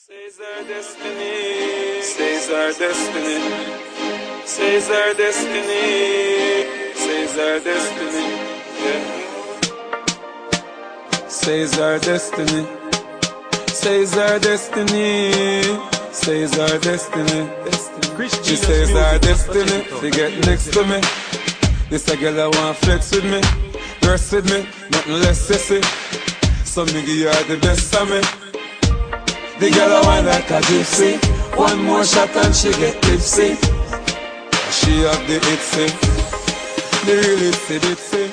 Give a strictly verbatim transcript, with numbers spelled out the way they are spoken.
Says our destiny, says our destiny, says our destiny, says our destiny, yeah. Says our destiny, says our destiny, says our destiny. She says our destiny, to get next to me. This a girl I want flex with me, rest with me, nothing less sissy. So me give you all the best of me. The girl I want like a gypsy. One more shot and she get tipsy. She have the itsy, the real itsy bitsy.